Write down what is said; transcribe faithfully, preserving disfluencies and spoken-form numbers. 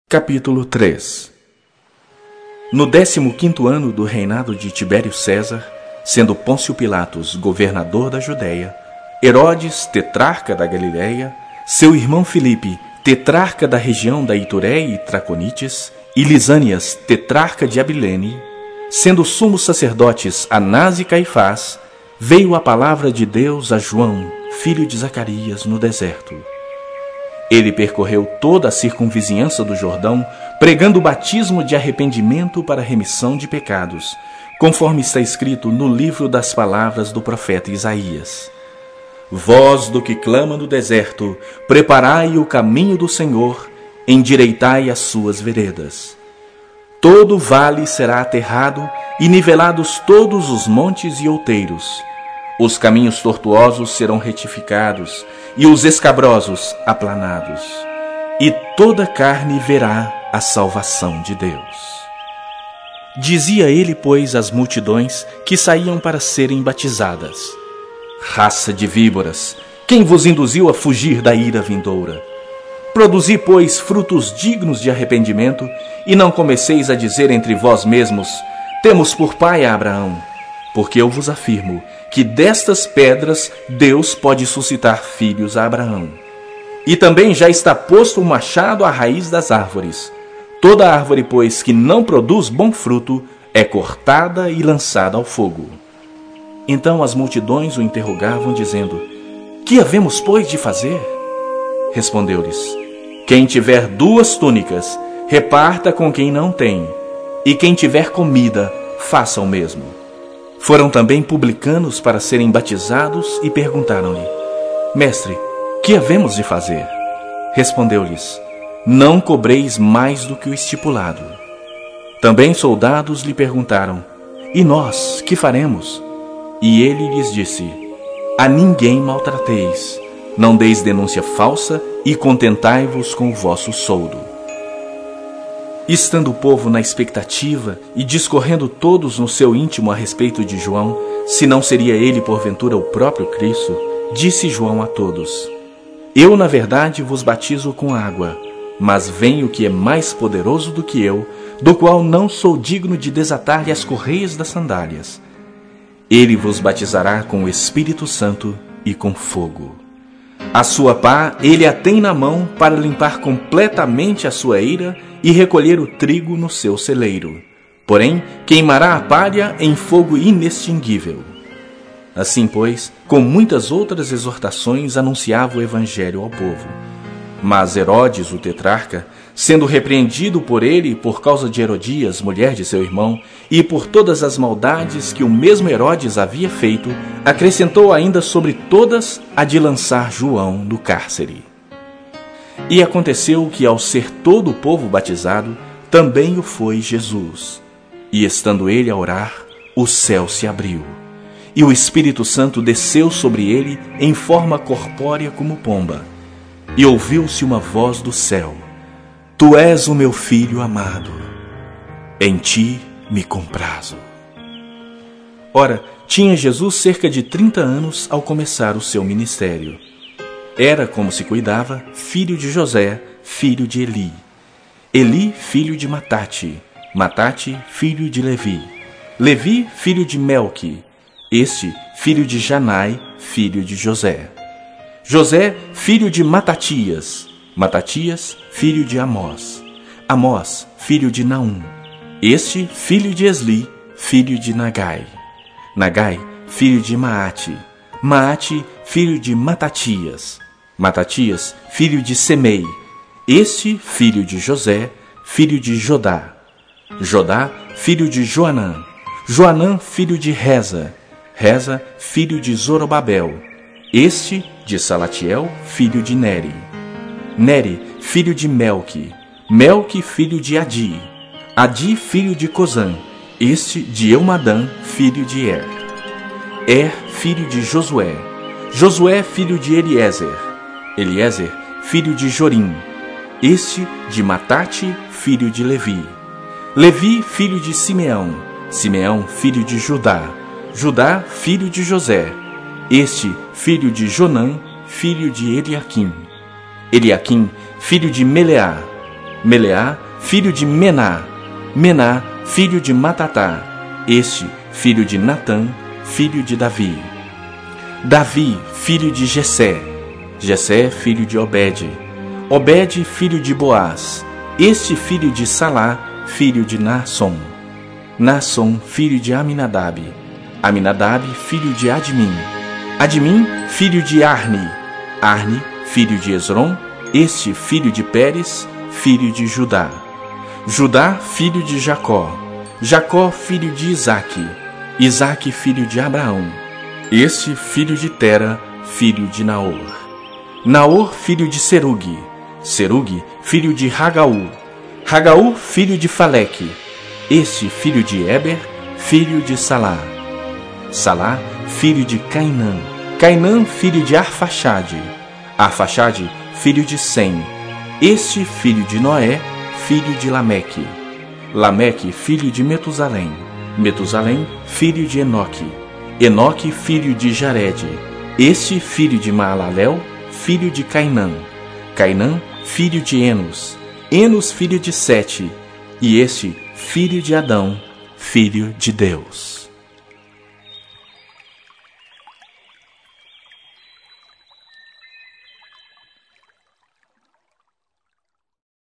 Capítulo três. No décimo quinto ano do reinado de Tibério César, sendo Pôncio Pilatos governador da Judéia, Herodes, tetrarca da Galiléia, seu irmão Filipe, tetrarca da região da Itureia e Traconites, e Lisânias, tetrarca de Abilene, sendo sumos sacerdotes Anás e Caifás, veio a palavra de Deus a João, filho de Zacarias, no deserto. Ele percorreu toda a circunvizinhança do Jordão, pregando o batismo de arrependimento para a remissão de pecados, conforme está escrito no livro das palavras do profeta Isaías. Voz do que clama no deserto, preparai o caminho do Senhor, endireitai as suas veredas. Todo vale será aterrado e nivelados todos os montes e outeiros. Os caminhos tortuosos serão retificados e os escabrosos aplanados. E toda carne verá a salvação de Deus. Dizia ele, pois, às multidões que saíam para serem batizadas: Raça de víboras, quem vos induziu a fugir da ira vindoura? Produzi, pois, frutos dignos de arrependimento, e não comeceis a dizer entre vós mesmos: temos por pai a Abraão. Porque eu vos afirmo que destas pedras Deus pode suscitar filhos a Abraão. E também já está posto o machado à raiz das árvores. Toda árvore, pois, que não produz bom fruto, é cortada e lançada ao fogo. Então as multidões o interrogavam, dizendo: que havemos, pois, de fazer? Respondeu-lhes: quem tiver duas túnicas, reparta com quem não tem, e quem tiver comida, faça o mesmo. Foram também publicanos para serem batizados e perguntaram-lhe: Mestre, que havemos de fazer? Respondeu-lhes: não cobreis mais do que o estipulado. Também soldados lhe perguntaram: e nós, que faremos? E ele lhes disse: a ninguém maltrateis, não deis denúncia falsa e contentai-vos com o vosso soldo. Estando o povo na expectativa e discorrendo todos no seu íntimo a respeito de João, se não seria ele porventura o próprio Cristo, disse João a todos: eu na verdade vos batizo com água, mas vem o que é mais poderoso do que eu, do qual não sou digno de desatar-lhe as correias das sandálias. Ele vos batizará com o Espírito Santo e com fogo. A sua pá ele a tem na mão para limpar completamente a sua eira e recolher o trigo no seu celeiro. Porém, queimará a palha em fogo inextinguível. Assim, pois, com muitas outras exortações anunciava o evangelho ao povo. Mas Herodes, o tetrarca, sendo repreendido por ele por causa de Herodias, mulher de seu irmão, e por todas as maldades que o mesmo Herodes havia feito, acrescentou ainda sobre todas a de lançar João no cárcere. E aconteceu que, ao ser todo o povo batizado, também o foi Jesus. E estando ele a orar, o céu se abriu, e o Espírito Santo desceu sobre ele em forma corpórea como pomba. E ouviu-se uma voz do céu: Tu és o meu filho amado, em ti me comprazo. Ora, tinha Jesus cerca de trinta anos ao começar o seu ministério. Era, como se cuidava, filho de José, filho de Eli. Eli, filho de Matate. Matate, filho de Levi. Levi, filho de Melque. Este, filho de Janai, filho de José. José, filho de Matatias. Matatias, filho de Amós. Amós, filho de Naum. Este, filho de Esli, filho de Nagai. Nagai, filho de Maate. Maate, filho de Matatias. Matatias, filho de Semei. Este, filho de José, filho de Jodá. Jodá, filho de Joanã. Joanã, filho de Reza. Reza, filho de Zorobabel. Este, de Salatiel, filho de Neri. Neri, filho de Melque. Melque, filho de Adi. Adi, filho de Cosã. Este, de Eumadã, filho de Er. Er, filho de Josué. Josué, filho de Eliezer. Eliezer, filho de Jorim. Este, de Matate, filho de Levi. Levi, filho de Simeão. Simeão, filho de Judá. Judá, filho de José. Este, filho de Jonã, filho de Eliaquim. Eliaquim, filho de Meleá. Meleá, filho de Mená, Mená, filho de Matatá, este, filho de Natã, filho de Davi. Davi, filho de Jessé, Jessé, filho de Obed, Obed, filho de Boaz, este, filho de Salá, filho de Naasson, Naasson, filho de Aminadab, Aminadab, filho de Admin, Admin, filho de Arni, Arni, filho de Esrom, este, filho de Pérez, filho de Judá, Judá, filho de Jacó, Jacó, filho de Isaque, Isaque, filho de Abraão, este, filho de Tera, filho de Naor, Naor, filho de Serugue, Serugue, filho de Ragaú, Ragaú, filho de Faleque, este, filho de Eber, filho de Salá, Salá, filho de Cainã, Cainã, filho de Arfaxade, Arfaxade, filho de Sem, este, filho de Noé, filho de Lameque, Lameque, filho de Metusalém, Metusalém, filho de Enoque, Enoque, filho de Jarede, este, filho de Maalalel, filho de Cainã, Cainã, filho de Enos, Enos, filho de Sete, e este, filho de Adão, filho de Deus.